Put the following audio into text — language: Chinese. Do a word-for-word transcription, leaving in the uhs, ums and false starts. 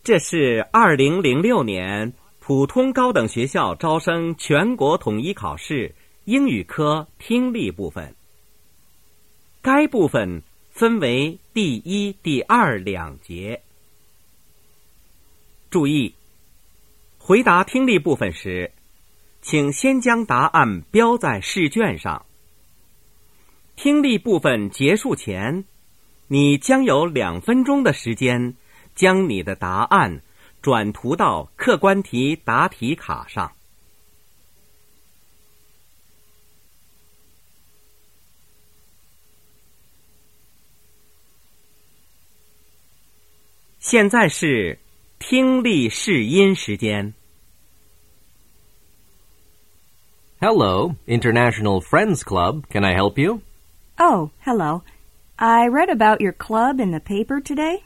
这是二零零六年普通高等学校招生全国统一考试英语科听力部分。该部分分为第一、第二两节。注意，回答听力部分时，请先将答案标在试卷上。听力部分结束前，你将有两分钟的时间将你的答案转涂到客观题答题卡上。现在是听力试音时间。 Hello, International Friends Club. Can I help you? Oh, hello. I read about your club in the paper today.